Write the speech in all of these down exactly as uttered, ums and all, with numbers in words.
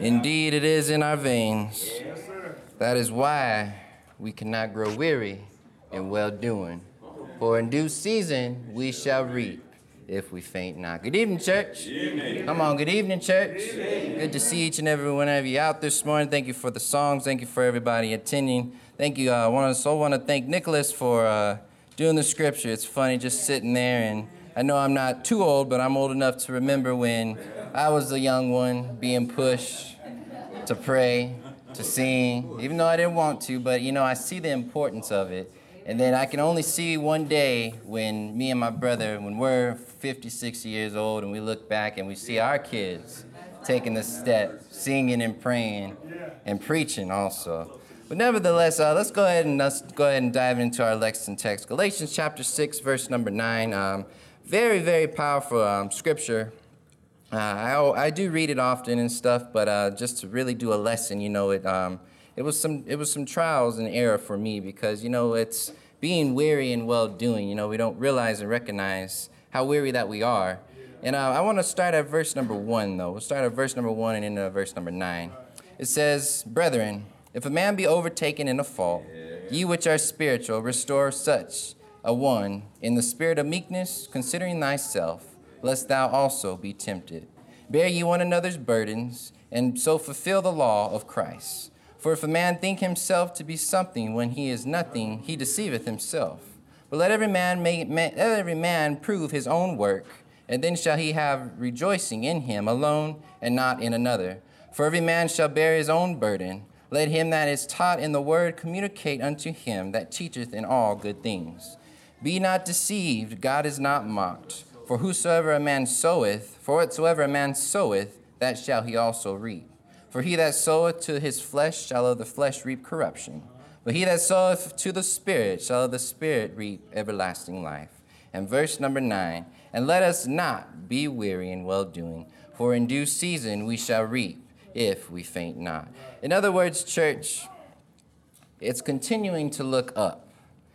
Indeed, it is in our veins. That is why we cannot grow weary in well-doing. For in due season we shall reap if we faint not. Good evening, church. Good evening. Come on, good evening, church. Good evening. Good to see each and every one of you out this morning. Thank you for the songs. Thank you for everybody attending. Thank you. I uh, want to so want to thank Nicholas for uh, doing the scripture. It's funny just sitting there, and I know I'm not too old, but I'm old enough to remember when I was the young one being pushed to pray, to sing, even though I didn't want to, but you know, I see the importance of it. And then I can only see one day when me and my brother, when we're fifty, sixty years old and we look back and we see our kids taking the step, singing and praying and preaching also. But nevertheless, uh, let's go ahead and let's go ahead and dive into our lesson text. Galatians chapter six, verse number nine. Um, very, very powerful um, scripture. Uh, I, I do read it often and stuff, but uh, just to really do a lesson, you know, it um, it was some it was some trials and error for me because, you know, it's being weary and well-doing. You know, we don't realize and recognize how weary that we are. And uh, I want to start at verse number one, though. We'll start at verse number one and into verse number nine. It says, "Brethren, if a man be overtaken in a fault, ye which are spiritual, restore such a one in the spirit of meekness, considering thyself, lest thou also be tempted. Bear ye one another's burdens, and so fulfill the law of Christ. For if a man think himself to be something when he is nothing, he deceiveth himself. But let every man make, let every man prove his own work, and then shall he have rejoicing in him alone, and not in another. For every man shall bear his own burden. Let him that is taught in the word communicate unto him that teacheth in all good things. Be not deceived, God is not mocked. For whosoever a man soweth, for whatsoever a man soweth, that shall he also reap. For he that soweth to his flesh shall of the flesh reap corruption. But he that soweth to the Spirit shall of the Spirit reap everlasting life." And verse number nine, "And let us not be weary in well-doing, for in due season we shall reap, if we faint not." In other words, church, it's continuing to look up.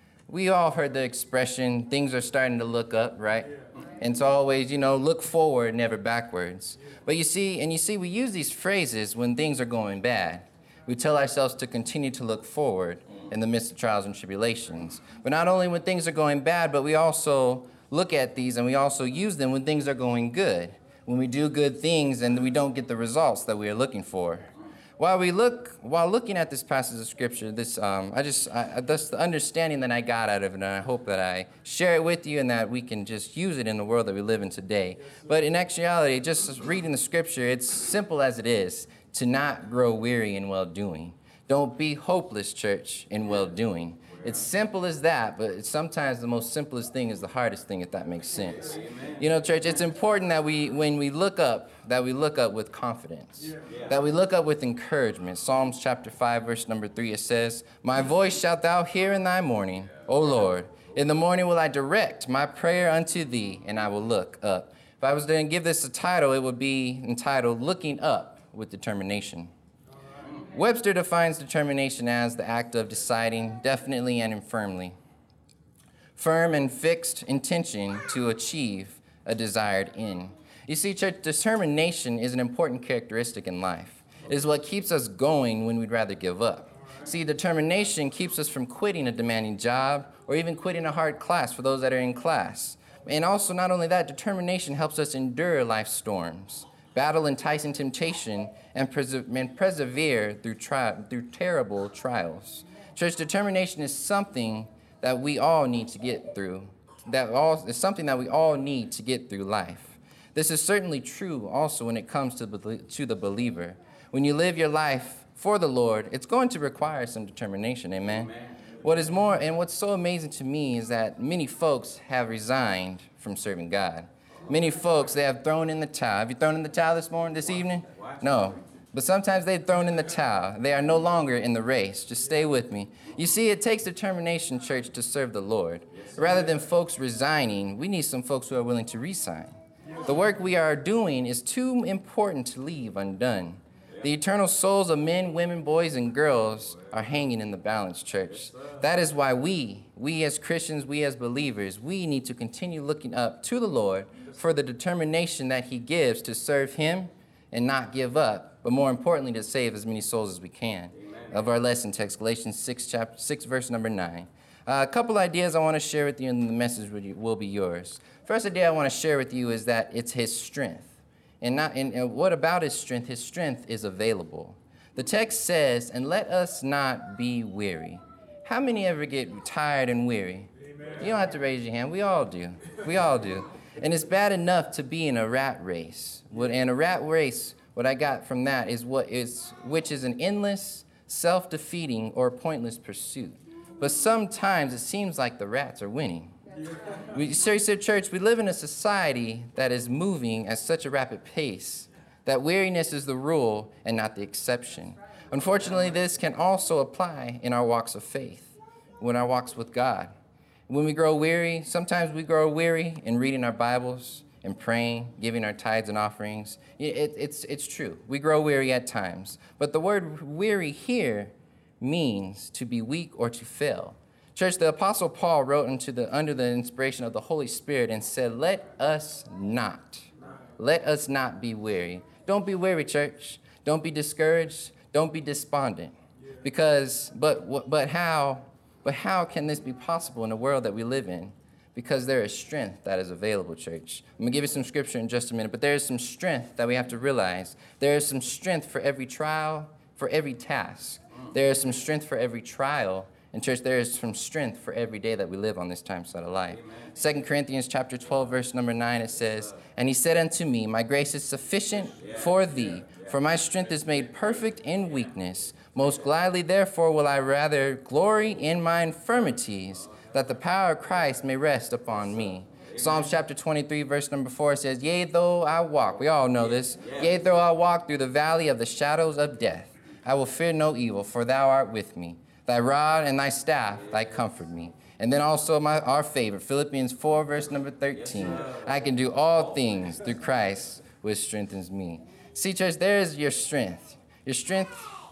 We all heard the expression, things are starting to look up, right? And it's always, you know, look forward, never backwards. But you see, and you see, we use these phrases when things are going bad. We tell ourselves to continue to look forward in the midst of trials and tribulations. But not only when things are going bad, but we also look at these and we also use them when things are going good. When we do good things and we don't get the results that we are looking for. While we look, while looking at this passage of scripture, this um, I just I, that's the understanding that I got out of it, and I hope that I share it with you, and that we can just use it in the world that we live in today. But in actuality, just reading the scripture, it's simple as it is to not grow weary in well-doing. Don't be hopeless, church, in well-doing. It's simple as that, but it's sometimes the most simplest thing is the hardest thing, if that makes sense. Amen. You know, church, it's important that we, when we look up, that we look up with confidence, yeah. that we look up with encouragement. Psalms chapter five, verse number three, it says, "My voice shalt thou hear in thy morning, O Lord. In the morning will I direct my prayer unto thee, and I will look up." If I was to give this a title, it would be entitled, "Looking Up with Determination." Webster defines determination as the act of deciding definitely and firmly, firm and fixed intention to achieve a desired end. You see, church, determination is an important characteristic in life. It is what keeps us going when we'd rather give up. See, determination keeps us from quitting a demanding job or even quitting a hard class for those that are in class. And also, not only that, determination helps us endure life's storms, battle enticing temptation, and, perse- and persevere through, tri- through terrible trials. Church, determination is something that we all need to get through. That all is something that we all need to get through life. This is certainly true also when it comes to, to the believer. When you live your life for the Lord, it's going to require some determination, amen? Amen. What is more, and what's so amazing to me is that many folks have resigned from serving God. Many folks, they have thrown in the towel. Have you thrown in the towel this morning, this evening? No. But sometimes they've thrown in the towel. They are no longer in the race. Just stay with me. You see, it takes determination, church, to serve the Lord. Rather than folks resigning, we need some folks who are willing to resign. The work we are doing is too important to leave undone. The eternal souls of men, women, boys, and girls are hanging in the balance, church. That is why we, we as Christians, we as believers, we need to continue looking up to the Lord for the determination that he gives to serve him and not give up, but more importantly, to save as many souls as we can. Amen. Of our lesson text, Galatians six, chapter six, verse number nine. Uh, a couple ideas I want to share with you, and the message will be yours. First idea I want to share with you is that it's his strength. And, not, and, and what about his strength? His strength is available. The text says, and let us not be weary. How many ever get tired and weary? Amen. You don't have to raise your hand. We all do. We all do. And it's bad enough to be in a rat race. And a rat race, what I got from that is what is, which is an endless, self-defeating, or pointless pursuit. But sometimes it seems like the rats are winning. We, church, we live in a society that is moving at such a rapid pace that weariness is the rule and not the exception. Unfortunately, this can also apply in our walks of faith, when our walks with God. When we grow weary, sometimes we grow weary in reading our Bibles and praying, giving our tithes and offerings. It, it's, it's true. We grow weary at times. But the word weary here means to be weak or to fail. Church, the Apostle Paul wrote into the, under the inspiration of the Holy Spirit and said, let us not, let us not be weary. Don't be weary, church. Don't be discouraged. Don't be despondent. Because, but, but how, but how can this be possible in the world that we live in? Because there is strength that is available, church. I'm going to give you some scripture in just a minute, but there is some strength that we have to realize. There is some strength for every trial, for every task. There is some strength for every trial. And church, there is some strength for every day that we live on this time side of life. Amen. Second Corinthians chapter twelve, verse number nine, it says, and he said unto me, my grace is sufficient for thee, for my strength is made perfect in weakness. Most gladly, therefore, will I rather glory in my infirmities, that the power of Christ may rest upon me. Amen. Psalms chapter twenty-three, verse number four says, yea, though I walk, we all know this, yea, though I walk through the valley of the shadows of death, I will fear no evil, for thou art with me. Thy rod and thy staff, thy comfort me. And then also my our favorite, Philippians four, verse number thirteen. I can do all things through Christ, which strengthens me. See, church, there is your strength. Your strength,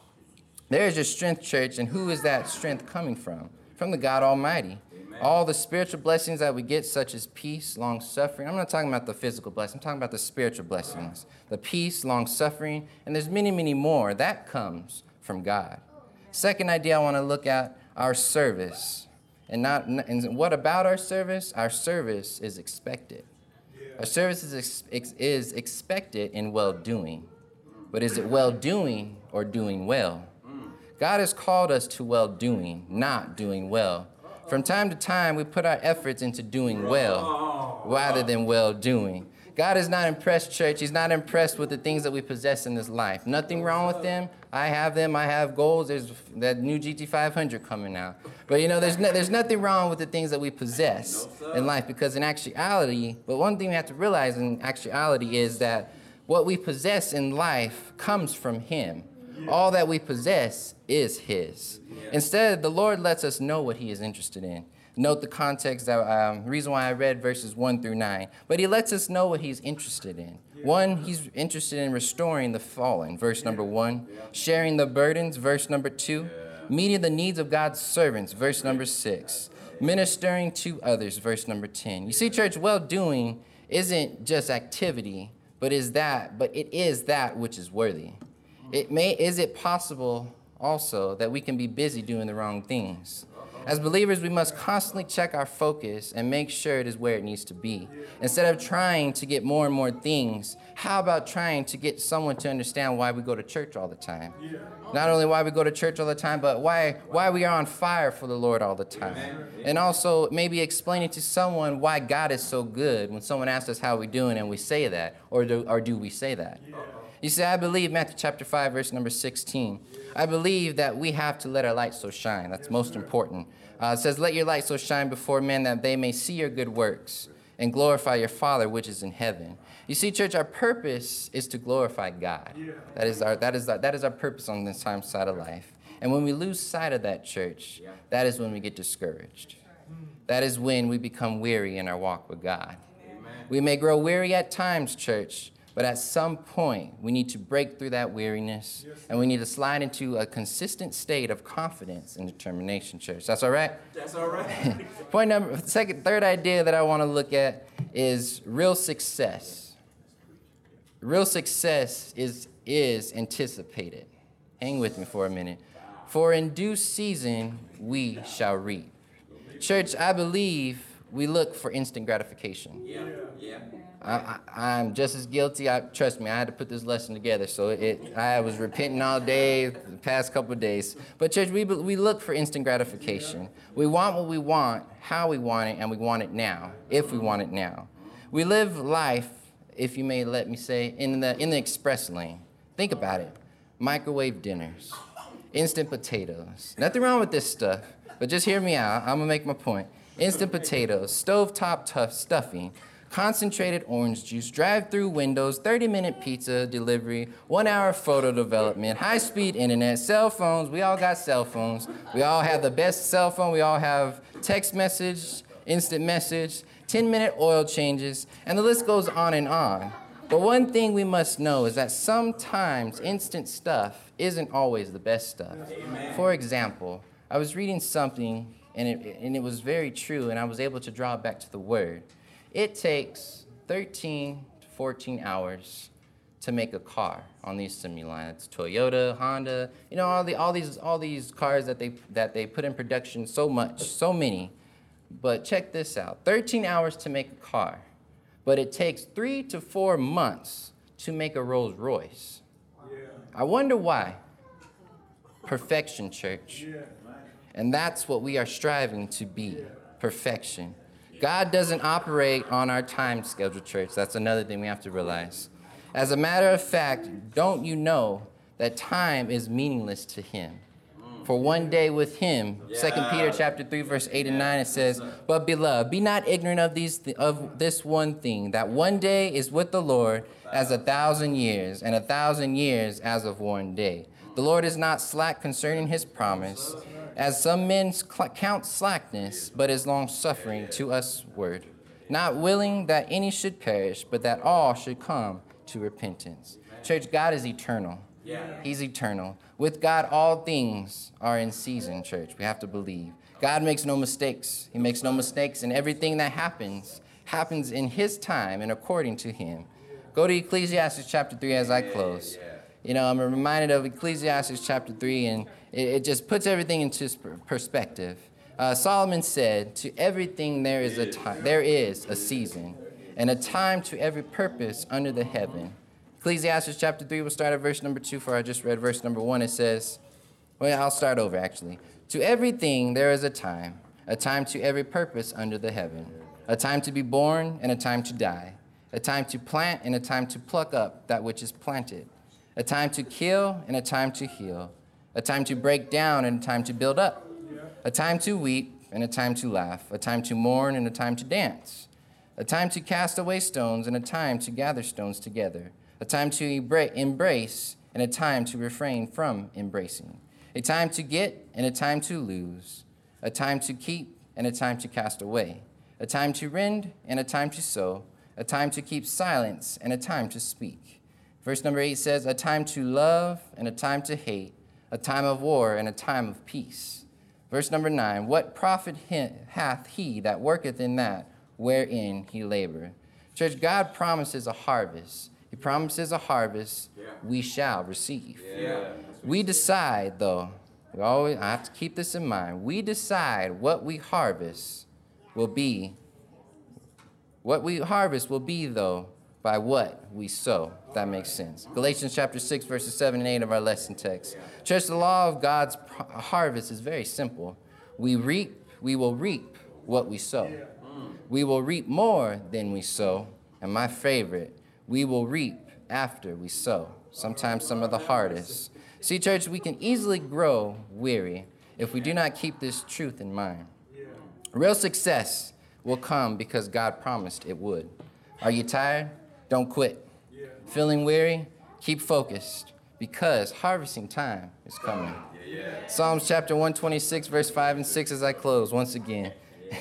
there is your strength, church. And who is that strength coming from? From the God Almighty. Amen. All the spiritual blessings that we get, such as peace, long-suffering. I'm not talking about the physical blessings. I'm talking about the spiritual blessings. The peace, long-suffering, and there's many, many more. That comes from God. Second idea I want to look at, our service. And not and what about our service? Our service is expected. Our service is, ex, ex, is expected in well-doing. But is it well-doing or doing well? God has called us to well-doing, not doing well. From time to time, we put our efforts into doing well rather than well-doing. God is not impressed, church. He's not impressed with the things that we possess in this life. Nothing wrong with them. I have them. I have goals. There's that new G T five hundred coming out. But, you know, there's no, there's nothing wrong with the things that we possess in life, because in actuality, but one thing we have to realize in actuality is that what we possess in life comes from him. All that we possess is his. Instead, the Lord lets us know what he is interested in. Note the context, that um, reason why I read verses one through nine. But he lets us know what he's interested in. One, he's interested in restoring the fallen, verse number one. Sharing the burdens, verse number two. Meeting the needs of God's servants, verse number six. Ministering to others, verse number ten. You see, church, well-doing isn't just activity, but is that, but it is that which is worthy. It may, is it possible also that we can be busy doing the wrong things? As believers, we must constantly check our focus and make sure it is where it needs to be. Instead of trying to get more and more things, how about trying to get someone to understand why we go to church all the time? Not only why we go to church all the time, but why, why we are on fire for the Lord all the time. And also maybe explaining to someone why God is so good when someone asks us how we're doing and we say that, or do, or do we say that? You see, I believe, Matthew chapter five, verse number sixteen, I believe that we have to let our light so shine. That's most important. Uh, it says, let your light so shine before men that they may see your good works and glorify your Father which is in heaven. You see, church, our purpose is to glorify God. That is our, that is our, that is our purpose on this time side of life. And when we lose sight of that, church, that is when we get discouraged. That is when we become weary in our walk with God. We may grow weary at times, church, but at some point, we need to break through that weariness, and we need to slide into a consistent state of confidence and determination, church. That's all right? That's all right. Point number, second, third idea that I want to look at is real success. Real success is is anticipated. Hang with me for a minute. For in due season we shall reap. Church, I believe we look for instant gratification. Yeah, yeah. I, I, I'm just as guilty. I, trust me, I had to put this lesson together, so it, I was repenting all day, the past couple of days. But church, we, we look for instant gratification. We want what we want, how we want it, and we want it now, if we want it now. We live life, if you may let me say, in the, in the express lane. Think about it. Microwave dinners, instant potatoes. Nothing wrong with this stuff, but just hear me out. I'm going to make my point. Instant potatoes, stovetop tough stuffing, concentrated orange juice, drive-through windows, thirty-minute pizza delivery, one-hour photo development, high-speed internet, cell phones. We all got cell phones. We all have the best cell phone. We all have text message, instant message, ten-minute oil changes, and the list goes on and on. But one thing we must know is that sometimes instant stuff isn't always the best stuff. Amen. For example, I was reading something, and it, and it was very true, and I was able to draw it back to the Word. It takes thirteen to fourteen hours to make a car on the assembly line. It's Toyota, Honda, you know, all the all these all these cars that they that they put in production, so much, so many. But check this out: thirteen hours to make a car, but it takes three to four months to make a Rolls Royce. Yeah. I wonder why. Perfection, church. Yeah. And that's what we are striving to be, perfection. God doesn't operate on our time schedule, church. That's another thing we have to realize. As a matter of fact, don't you know that time is meaningless to him? For one day with him, yeah. Second Peter chapter three, verse eight and nine, it says, "But beloved, be not ignorant of these th- of this one thing, that one day is with the Lord as a thousand years, and a thousand years as of one day. The Lord is not slack concerning his promise, as some men count slackness, but is long-suffering to us word, not willing that any should perish, but that all should come to repentance." Church, God is eternal. Yeah. He's eternal. With God, all things are in season, church. We have to believe. God makes no mistakes. He makes no mistakes, and everything that happens, happens in his time and according to him. Go to Ecclesiastes chapter three as I close. You know, I'm reminded of Ecclesiastes chapter three, and it, it just puts everything into perspective. Uh, Solomon said, "To everything there is a time, there is a season, and a time to every purpose under the heaven." Ecclesiastes chapter three, we'll start at verse number two, for I just read verse number one. It says, well, I'll start over, actually. "To everything there is a time, a time to every purpose under the heaven, a time to be born and a time to die, a time to plant and a time to pluck up that which is planted, a time to kill and a time to heal, a time to break down and a time to build up, a time to weep and a time to laugh, a time to mourn and a time to dance, a time to cast away stones and a time to gather stones together, a time to embrace and a time to refrain from embracing, a time to get and a time to lose, a time to keep and a time to cast away, a time to rend and a time to sow, a time to keep silence and a time to speak." Verse number eight says, "A time to love and a time to hate, a time of war and a time of peace." Verse number nine, "What profit hath he that worketh in that wherein he laboreth?" Church, God promises a harvest. He promises a harvest yeah. we shall receive. Yeah. We decide, though, we always, I have to keep this in mind, we decide what we harvest will be, what we harvest will be, though, by what we sow, if that makes sense. Galatians chapter six, verses seven and eight of our lesson text. Church, the law of God's harvest is very simple. We reap, we will reap what we sow. We will reap more than we sow, and my favorite, we will reap after we sow, sometimes some of the hardest. See, church, we can easily grow weary if we do not keep this truth in mind. Real success will come because God promised it would. Are you tired? Don't quit. Feeling weary? Keep focused, because harvesting time is coming. Psalms chapter one twenty-six, verse five and six as I close once again.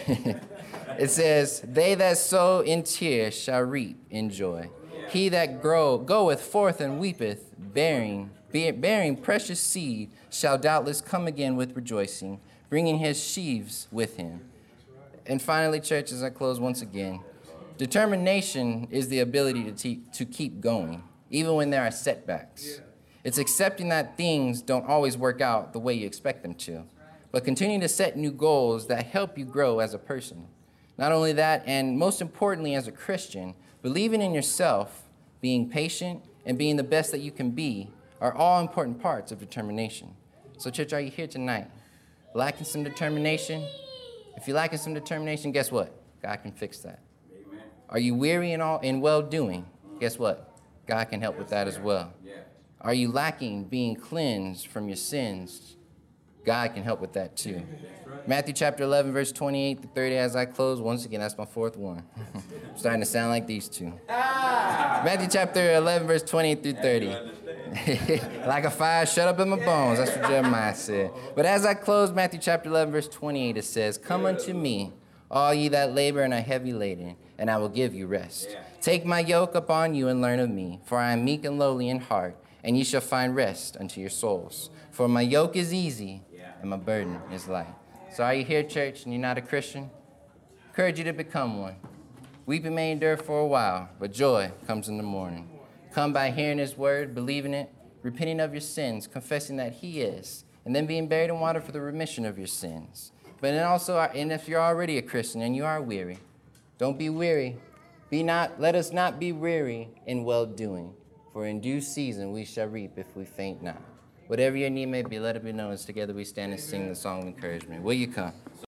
It says, "They that sow in tears shall reap in joy. He that grow, goeth forth and weepeth, bearing, bearing precious seed, shall doubtless come again with rejoicing, bringing his sheaves with him." And finally, church, as I close once again, determination is the ability to, te- to keep going, even when there are setbacks. It's accepting that things don't always work out the way you expect them to, but continuing to set new goals that help you grow as a person. Not only that, and most importantly as a Christian, believing in yourself, being patient, and being the best that you can be are all important parts of determination. So church, are you here tonight lacking some determination? If you're lacking some determination, guess what? God can fix that. Amen. Are you weary in all in well-doing? Guess what? God can help with that as well. Yeah. Are you lacking being cleansed from your sins? God can help with that too. Right. Matthew chapter eleven, verse twenty-eight to thirty, as I close. Once again, that's my fourth one. I'm starting to sound like these two. Ah! Matthew chapter eleven, verse twenty-eight through thirty. Like a fire shut up in my bones. That's what Jeremiah said. But as I close Matthew chapter eleven, verse twenty-eight, it says, "Come unto me, all ye that labor and are heavy laden, and I will give you rest. Take my yoke upon you and learn of me, for I am meek and lowly in heart, and ye shall find rest unto your souls. For my yoke is easy, and my burden is light." So are you here, church, and you're not a Christian? I encourage you to become one. Weeping may endure for a while, but joy comes in the morning. Come by hearing his word, believing it, repenting of your sins, confessing that he is, and then being buried in water for the remission of your sins. But then also, and if you're already a Christian and you are weary, don't be weary. Be not, let us not be weary in well-doing, for in due season we shall reap if we faint not. Whatever your need may be, let it be known as together we stand and sing the song of encouragement. Will you come?